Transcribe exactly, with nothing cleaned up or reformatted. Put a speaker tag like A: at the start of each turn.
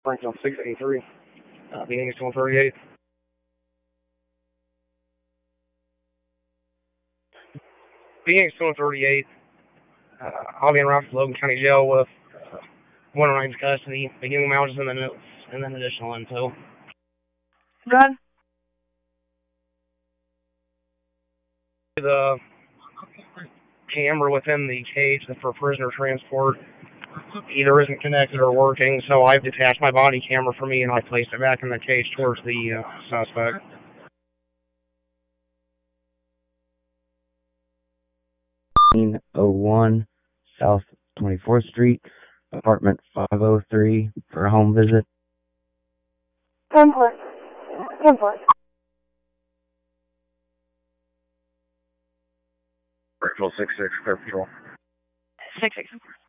A: Springfield six eighty-three. Uh, Phoenix one thirty-eight. Phoenix one thirty-eight. Uh, I'll be in route to Logan County Jail with uh, one oh nine's custody, beginning mouses and then notes, and then additional info.
B: Run.
A: The camera within the cage for prisoner transport either isn't connected or working, so I've detached my body camera from me and I placed it back in the cage towards the uh, suspect.
C: oh one South twenty-fourth Street, apartment five oh three for a home visit.
B: Input. Input.
A: Springfield six six, clear patrol.
B: six six.